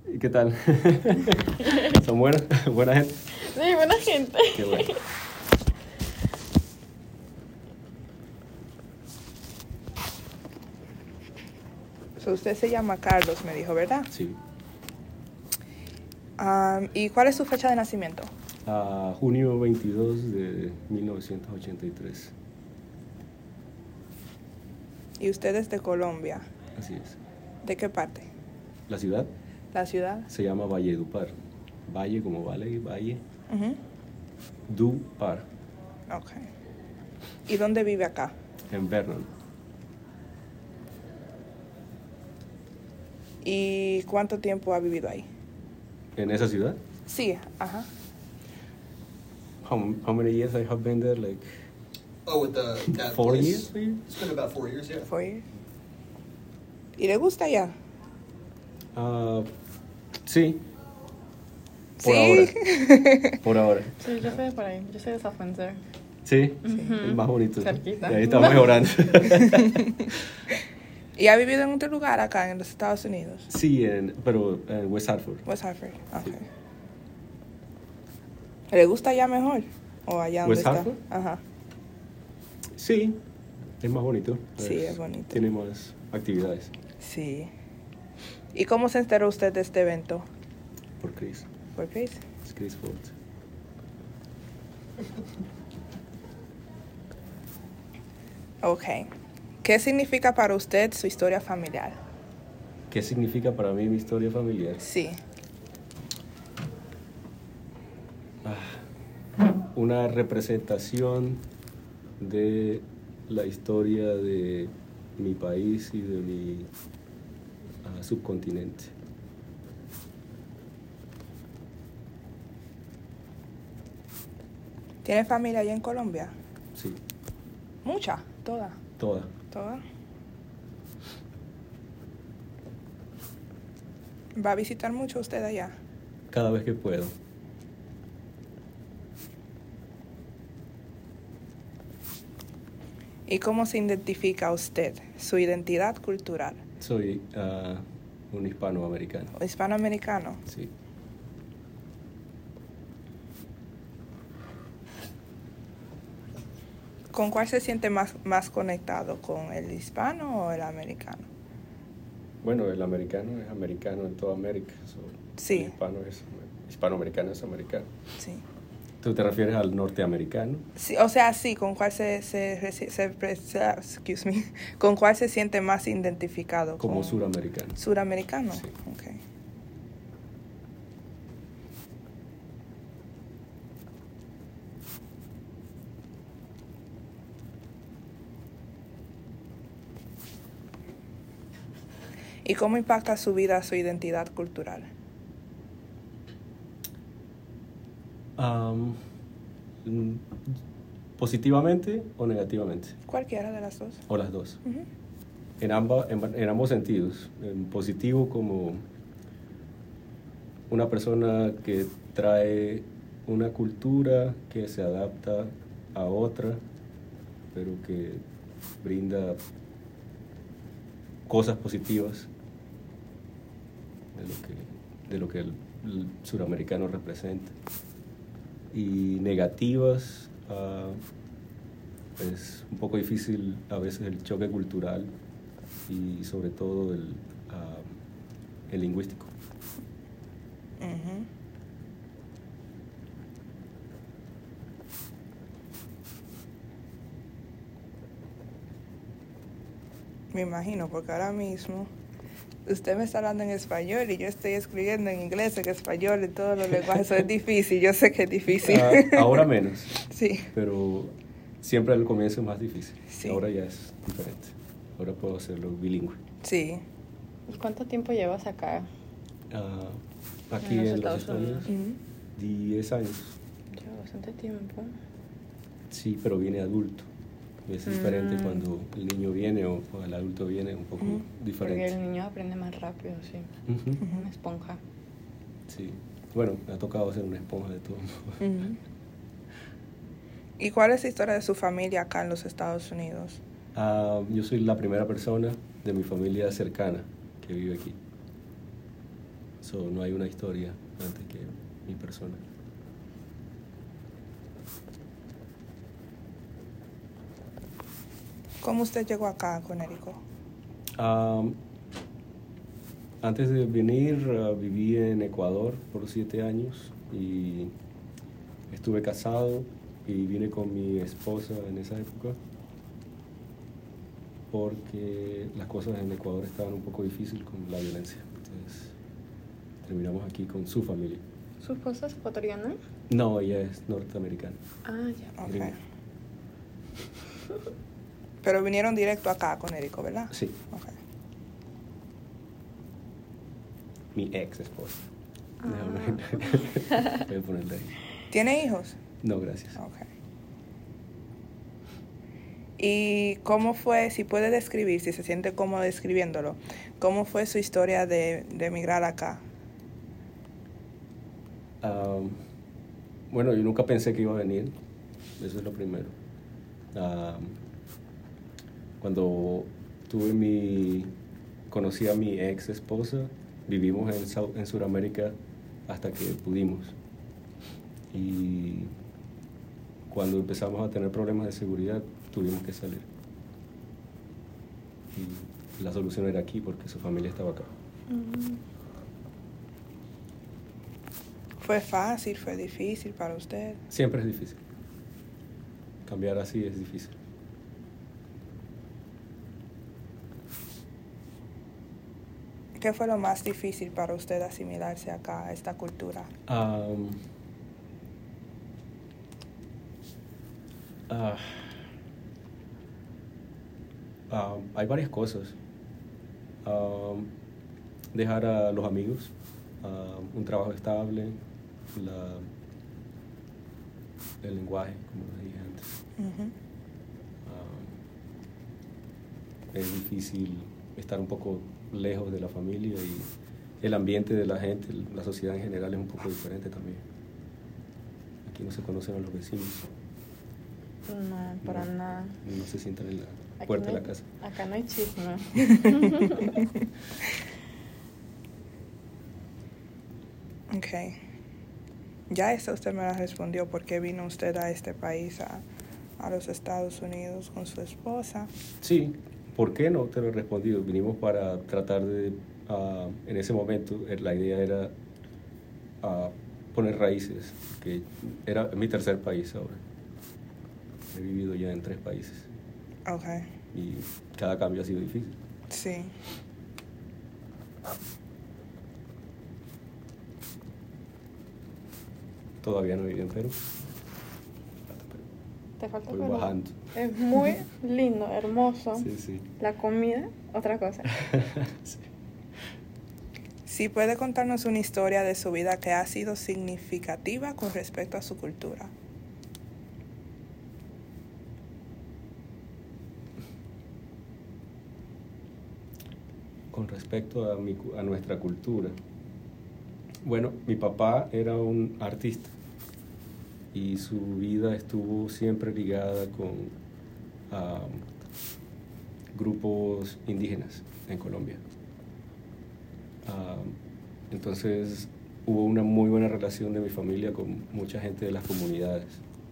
¿Y qué tal? ¿Son buenos? ¿Buena gente? Sí, buena gente. Qué bueno. So, usted se llama Carlos, me dijo, ¿verdad? Sí. ¿Y cuál es su fecha de nacimiento? Junio 22 de 1983. Y usted es de Colombia. Así es. ¿De qué parte? La ciudad ¿La ciudad? se llama Valledupar. Valle como vale y valle. Ujú. Dupar, Ok. ¿Y dónde vive acá? en Vernon. ¿Y cuánto tiempo ha vivido ahí? ¿En esa ciudad? Sí, ajá. How many years I have been there? Like Oh, with that 4 place? years, maybe? It's been about 4 years, yeah. Fue. ¿Y le gusta allá? Sí. Por Sí. ahora. Por ahora. Sí, yo soy de por ahí. Yo soy de Safuencer. Sí, Ujú. el más bonito. Cerquita. Y ahí está mejorando. ¿Y ha vivido en otro lugar acá en los Estados Unidos? Sí, pero en West Hartford. West Hartford. Ok. Sí. ¿Le gusta allá mejor? ¿O allá donde ¿West está? Hartford? Ajá. Sí, es más bonito. Sí, es bonito. Tiene más actividades. Sí. ¿Y cómo se enteró usted de este evento? Por Chris. ¿Por Chris? Es Chris Ford. Ok. ¿Qué significa para usted su historia familiar? ¿Qué significa para mí mi historia familiar? Sí. Una representación de la historia de mi país y de mi subcontinente. ¿Tiene familia allá en Colombia? Sí, Mucha, toda. toda. ¿Toda? ¿Va a visitar mucho usted allá? Cada vez que puedo. ¿Y cómo se identifica usted? Su identidad cultural. Soy un hispanoamericano. ¿O hispanoamericano? Sí. ¿Con cuál se siente más conectado? ¿Con el hispano o el americano? Bueno, el americano es americano en toda América. Sí. El hispanoamericano es americano. Sí. ¿Tú te refieres al norteamericano? Sí, o sea, sí, ¿con cuál ¿con cuál se siente más identificado? Como ¿Con suramericano. suramericano? Sí. Ok. ¿Y cómo impacta su vida su identidad cultural? ¿Positivamente o negativamente? Cualquiera de las dos. O las dos. Ujú. En ambos sentidos. En positivo como una persona que trae una cultura que se adapta a otra, pero que brinda cosas positivas de lo que el suramericano representa. Y negativas, es un poco difícil a veces el choque cultural y sobre todo el lingüístico. Ujú. Me imagino, porque ahora mismo usted me está hablando en español y yo estoy escribiendo en inglés, en español, en todos los lenguajes. Eso es difícil, yo sé que es difícil. Ahora menos, Sí, pero siempre al comienzo es más difícil. Sí. Ahora ya es diferente. Ahora puedo hacerlo bilingüe. sí. ¿Y cuánto tiempo llevas acá? Aquí En los en los Estados Estados Unidos, Ujú. 10 años. Lleva bastante tiempo. Sí, pero viene adulto. Es diferente Mm. cuando el niño viene o el adulto viene, un poco Ujú. Porque diferente. el niño aprende más rápido, sí. Ujú. Una esponja. Sí. Bueno, me ha tocado ser una esponja de todo. Ujú. ¿Y cuál es la historia de su familia acá en los Estados Unidos? Yo soy la primera persona de mi familia cercana que vive aquí. So, no hay una historia antes que mi persona. ¿Cómo usted llegó acá a Connecticut? Antes de venir, viví en Ecuador por 7 años y estuve casado y vine con mi esposa en esa época porque las cosas en Ecuador estaban un poco difíciles con la violencia. Entonces, terminamos aquí con su familia. ¿Su esposa es ecuatoriana? No, ella es norteamericana. Ah, ya. Ok. Gringa. Pero vinieron directo acá a Connecticut, ¿verdad? Sí, Ok. mi ex esposa. Ah. Voy a ponerle ahí. ¿Tiene hijos? No, gracias. Ok. ¿Y cómo fue, si puede describir, si se siente cómodo describiéndolo, cómo fue su historia de emigrar acá? Bueno, yo nunca pensé que iba a venir. Eso es lo primero. Cuando conocí a mi ex esposa, vivimos en Sudamérica hasta que pudimos. Y cuando empezamos a tener problemas de seguridad, tuvimos que salir. Y la solución era aquí porque su familia estaba acá. ¿Fue fácil, fue difícil para usted? Siempre es difícil. Cambiar así es difícil. ¿Qué fue lo más difícil para usted asimilarse acá a esta cultura? Hay varias cosas. Dejar a los amigos, un trabajo estable, el lenguaje, como dije antes. Ujú. Es difícil estar un poco lejos de la familia y el ambiente de la gente, la sociedad en general es un poco diferente también. Aquí no se conocen a los vecinos. No, para No. nada. No se sientan en la Aquí puerta no de hay- la casa. Acá no hay chisme. Ok. Ya esta usted me la respondió. ¿Por qué vino usted a este país, a los Estados Unidos con su esposa? Sí, ¿por qué no? Te lo he respondido. Vinimos para tratar de, en ese momento, la idea era poner raíces, que era mi tercer país ahora. He vivido ya en 3 países Ok. y cada cambio ha sido difícil. Sí. Todavía no viví en Perú. Te falta Voy Perú. bajando. Es muy lindo, hermoso. Sí, sí. La comida, otra cosa. Sí. Sí, puede contarnos una historia de su vida que ha sido significativa con respecto a su cultura. Con respecto a nuestra cultura. Bueno, mi papá era un artista y su vida estuvo siempre ligada con grupos indígenas en Colombia. Entonces hubo una muy buena relación de mi familia con mucha gente de las comunidades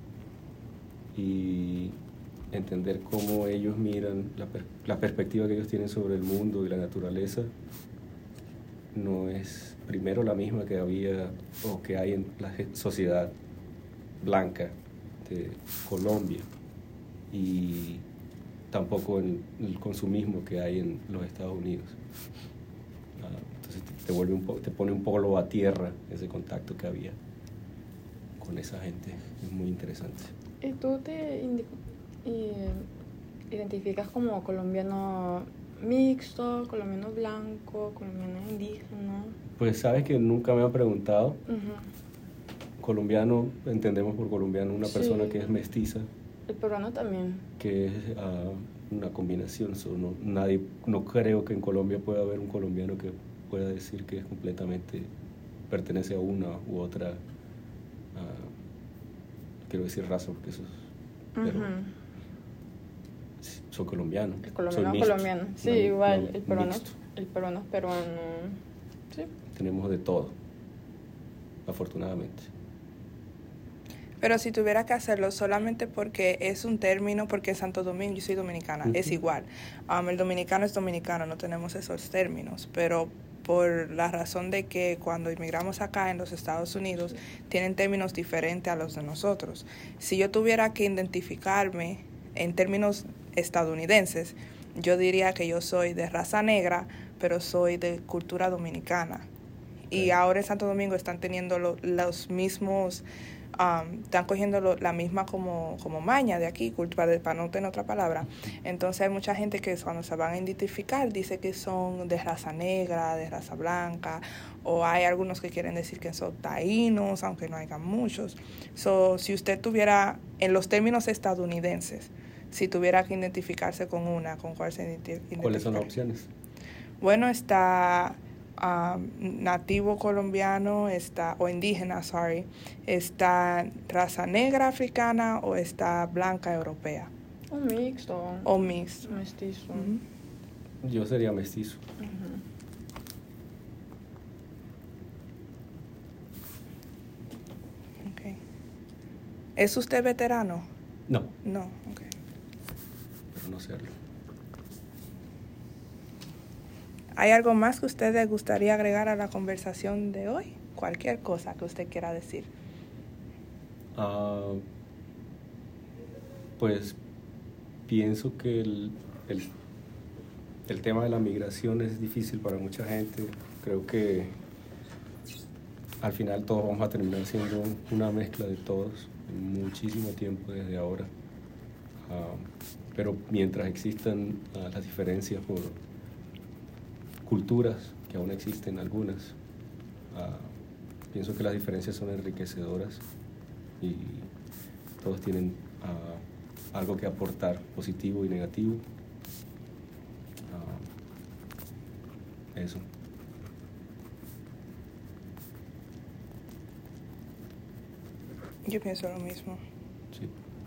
y entender cómo ellos miran la perspectiva que ellos tienen sobre el mundo y la naturaleza no es primero la misma que había o que hay en la sociedad blanca de Colombia y tampoco en el consumismo que hay en los Estados Unidos. Entonces te pone un poco a tierra ese contacto que había con esa gente. Es muy interesante. ¿Y tú te identificas como colombiano mixto, colombiano blanco, colombiano indígena? Pues sabes que nunca me han preguntado. Ujú. Colombiano, entendemos por colombiano una persona Sí. que es mestiza, El peruano también. que es una combinación. No creo que en Colombia pueda haber un colombiano que pueda decir que es completamente pertenece a una u otra, quiero decir raza, porque eso es, pero Ujú. soy colombiano. El soy colombiano mixto, colombiano. Sí, no- igual. no El peruano mixto. es peruano. Sí. tenemos de todo, afortunadamente. Pero si tuviera que hacerlo solamente porque es un término, porque Santo Domingo, yo soy dominicana, es igual. El dominicano es dominicano, no tenemos esos términos, pero por la razón de que cuando inmigramos acá en los Estados Unidos tienen términos diferentes a los de nosotros. Si yo tuviera que identificarme en términos estadounidenses, yo diría que yo soy de raza negra, pero soy de cultura dominicana. Y ahora en Santo Domingo están teniendo los mismos... están cogiendo la misma como maña de aquí, para no tener otra palabra. Entonces hay mucha gente que cuando se van a identificar dice que son de raza negra, de raza blanca, o hay algunos que quieren decir que son taínos, aunque no haya muchos. Si usted tuviera, en los términos estadounidenses, si tuviera que identificarse con ¿cuál se identifica? ¿Cuáles son las opciones? Bueno, está... nativo colombiano, o indígena, está raza negra africana o está blanca europea. Un mixto. O mixto. Mestizo. Yo sería mestizo. Okay. ¿Es usted veterano? No, No, ok. pero no serlo. ¿Hay algo más que usted le gustaría agregar a la conversación de hoy? Cualquier cosa que usted quiera decir. Pues pienso que el tema de la migración es difícil para mucha gente. Creo que al final todos vamos a terminar siendo una mezcla de todos en muchísimo tiempo desde ahora. Pero mientras existan las diferencias por culturas, que aún existen algunas, pienso que las diferencias son enriquecedoras y todos tienen algo que aportar, positivo y negativo. Eso. Yo pienso lo mismo. Sí.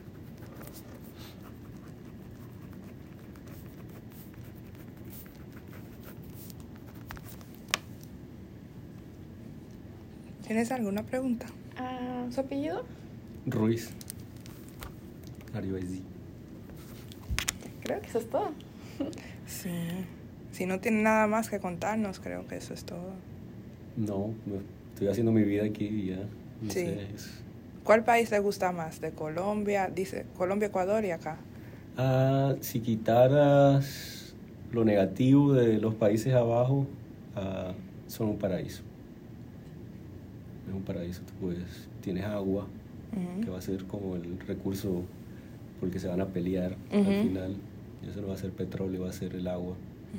¿Tienes alguna pregunta? ¿Su apellido? Ruiz. Aribaizí. Creo que eso es todo. Sí. Si no tiene nada más que contarnos, creo que eso es todo. No, estoy haciendo mi vida aquí y ya. No Sí. sé, ¿Cuál país le gusta más? ¿De Colombia? Dice Colombia, Ecuador y acá. si quitaras lo negativo de los países abajo, son un paraíso. Es un paraíso. Tienes agua, que va a ser como el recurso por el que se van a pelear al final. Y eso no va a ser petróleo, va a ser el agua.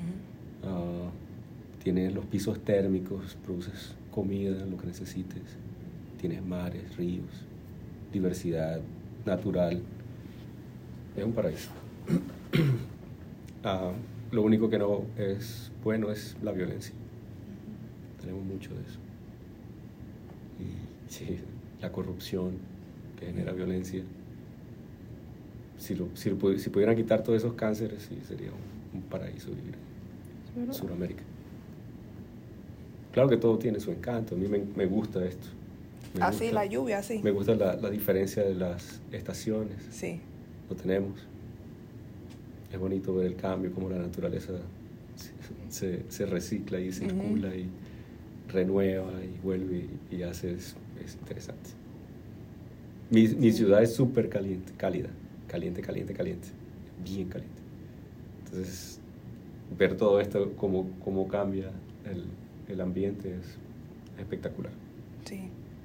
Tienes los pisos térmicos, produces comida, lo que necesites. Tienes mares, ríos, diversidad natural. Es un paraíso. Lo único que no es bueno es la violencia. Tenemos mucho de eso. Y sí, la corrupción que genera violencia. Si pudieran quitar todos esos cánceres, sí, sería un paraíso vivir en Sudamérica. Claro que todo tiene su encanto. A mí me gusta esto. Así, la lluvia, así. Me gusta la diferencia de las estaciones. Sí. Lo tenemos. Es bonito ver el cambio, cómo la naturaleza se recicla y circula y renueva y vuelve y hace. Es interesante. Mi ciudad es súper cálida. Caliente. Bien caliente. Entonces, ver todo esto, cómo cambia el ambiente es espectacular. Sí.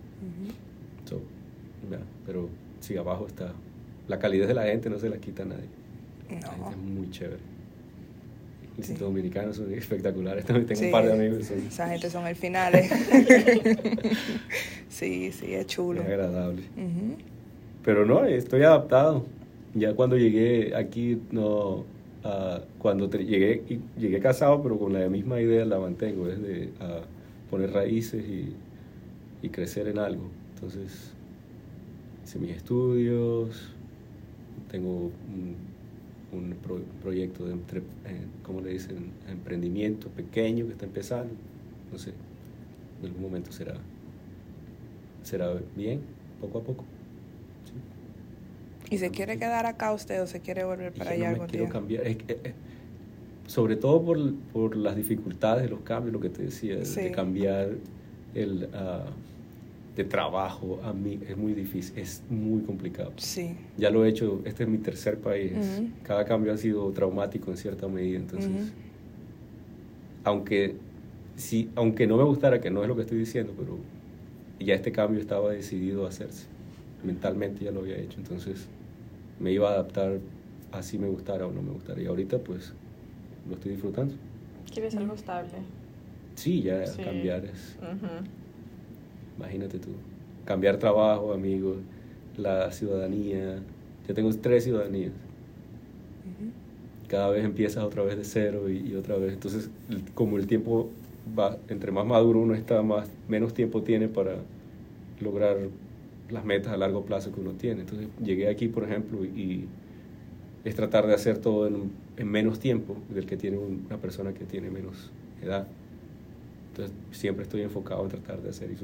Pero sí, abajo está la calidez de la gente, no se la quita a nadie. No. La gente es muy chévere. Los Sí. dominicanos son espectaculares. También tengo Sí, un par de amigos. esa gente son el final. Sí, es chulo. Es agradable. Pero no, estoy adaptado. Ya cuando llegué aquí, llegué casado, pero con la misma idea la mantengo, es de poner raíces y crecer en algo. Entonces, hice mis estudios, tengo un proyecto de, ¿cómo le dicen? Emprendimiento pequeño que está empezando. No sé, en algún momento será bien, poco a poco. Sí. ¿Y se quiere quedar acá usted o se quiere volver Y para yo allá no algún me quiero día? cambiar, sobre todo por las dificultades de los cambios, lo que te decía, Sí. de cambiar de trabajo. A mí es muy difícil, es muy complicado. Sí. Ya lo he hecho, este es mi tercer país. Ujú. Cada cambio ha sido traumático en cierta medida, entonces, Ujú. aunque no me gustara, que no es lo que estoy diciendo, pero ya este cambio estaba decidido a hacerse. Mentalmente ya lo había hecho, entonces me iba a adaptar así me gustara o no me gustara. Y ahorita pues lo estoy disfrutando. ¿Quieres algo estable? Sí, ya Sí. cambiar es, Ujú. imagínate tú, cambiar trabajo, amigos, la ciudadanía. Yo tengo 3 ciudadanías. Ujú. Cada vez empiezas otra vez de cero y otra vez. Entonces, como el tiempo va, entre más maduro uno está, menos tiempo tiene para lograr las metas a largo plazo que uno tiene. Entonces, llegué aquí, por ejemplo, y es tratar de hacer todo en menos tiempo del que tiene una persona que tiene menos edad. Entonces, siempre estoy enfocado en tratar de hacer eso,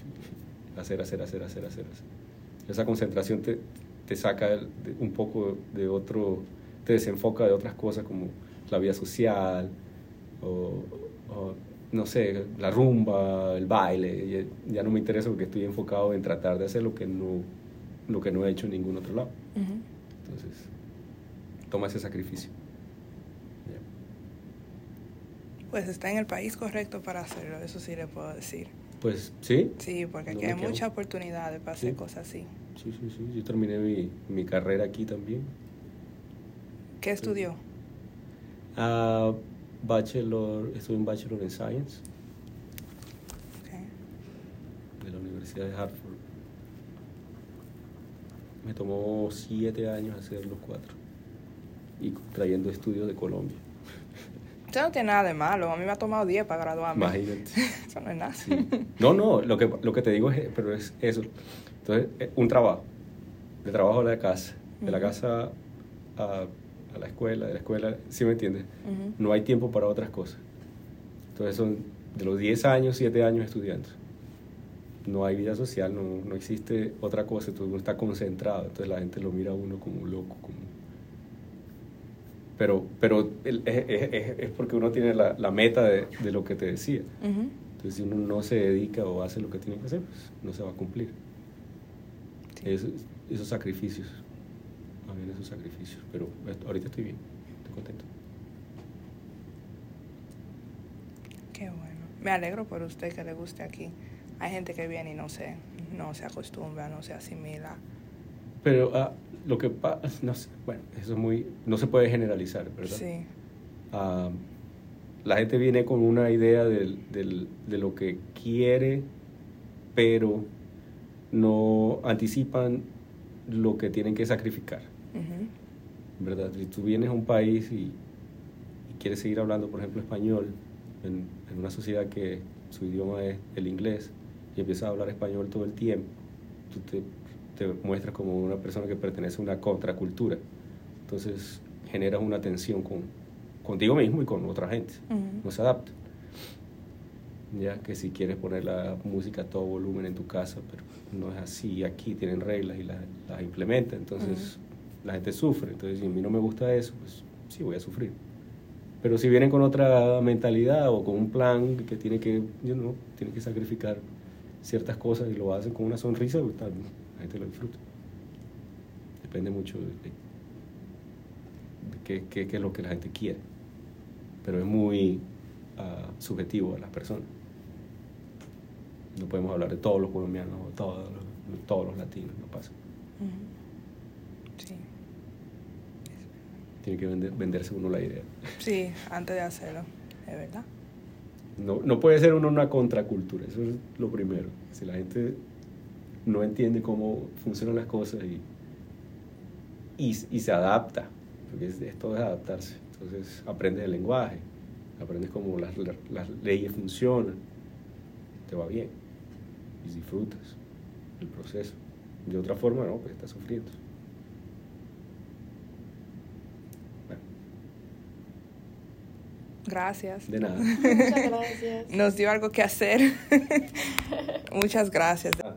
hacer. Esa concentración te saca un poco de otro, te desenfoca de otras cosas como la vida social o no sé, la rumba, el baile. Ya no me interesa porque estoy enfocado en tratar de hacer lo que no he hecho en ningún otro lado. Ujú. Entonces, toma ese sacrificio. Ya. Pues está en el país correcto para hacerlo, eso sí le puedo decir. Pues sí. Sí, porque No aquí me hay quejo. muchas oportunidades para hacer Sí. cosas así. Sí. Yo terminé mi carrera aquí también. ¿Qué estudió? Estuve en Bachelor in Science Ok. de la Universidad de Hartford. Me tomó 7 años hacer los 4 y trayendo estudios de Colombia. Eso no tiene nada de malo. A mí me ha tomado 10 para graduarme. Imagínate. Eso no es nada. Sí. No, lo que te digo pero es eso. Entonces, un trabajo, de trabajo a la casa, de la Ujú. casa a la escuela, de la escuela, ¿sí me entiendes? Ujú. No hay tiempo para otras cosas. Entonces son de los 10 años, 7 años estudiando. No hay vida social, no existe otra cosa, todo uno está concentrado, entonces la gente lo mira a uno como un loco. Pero es porque uno tiene la meta de lo que te decía. Ujú. Entonces si uno no se dedica o hace lo que tiene que hacer, pues no se va a cumplir. Sí. Esos sacrificios, también esos sacrificios, pero ahorita estoy bien, estoy contento. Qué bueno. Me alegro por usted que le guste aquí. Hay gente que viene y no se acostumbra, no se asimila. Pero lo que pasa, no sé, bueno, eso no se puede generalizar, ¿verdad? Sí. La gente viene con una idea de lo que quiere, pero no anticipan lo que tienen que sacrificar, Ujú. ¿verdad? Si tú vienes a un país y quieres seguir hablando, por ejemplo, español, en una sociedad que su idioma es el inglés, y empiezas a hablar español todo el tiempo, tú te muestras como una persona que pertenece a una contracultura. Entonces generas una tensión contigo mismo y con otra gente. Ujú. No se adapta. Ya que si quieres poner la música a todo volumen en tu casa, pero no es así. Aquí tienen reglas y las implementan. Entonces la gente sufre. Entonces si a mí no me gusta eso, pues sí voy a sufrir. Pero si vienen con otra mentalidad o con un plan que tiene que sacrificar ciertas cosas y lo hacen con una sonrisa, pues, la gente lo disfruta. Depende mucho de qué es lo que la gente quiere. Pero es muy subjetivo a las personas. No podemos hablar de todos los colombianos o todos los latinos, no pasa. Ujú. Sí. Tiene que venderse uno la idea. Sí, antes de hacerlo, es verdad. No puede ser uno una contracultura, eso es lo primero. Si la gente no entiende cómo funcionan las cosas y se adapta, porque todo es adaptarse. Entonces aprendes el lenguaje, aprendes cómo las leyes funcionan, te va bien y disfrutas el proceso. De otra forma, no, pues estás sufriendo. Bueno. Gracias. De nada. Muchas gracias. Nos dio algo que hacer. Muchas gracias.